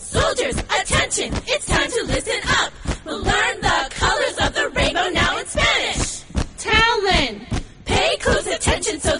Soldiers, attention, it's time to listen up. We'll learn the colors of the rainbow now in Spanish. Talon. Pay close attention so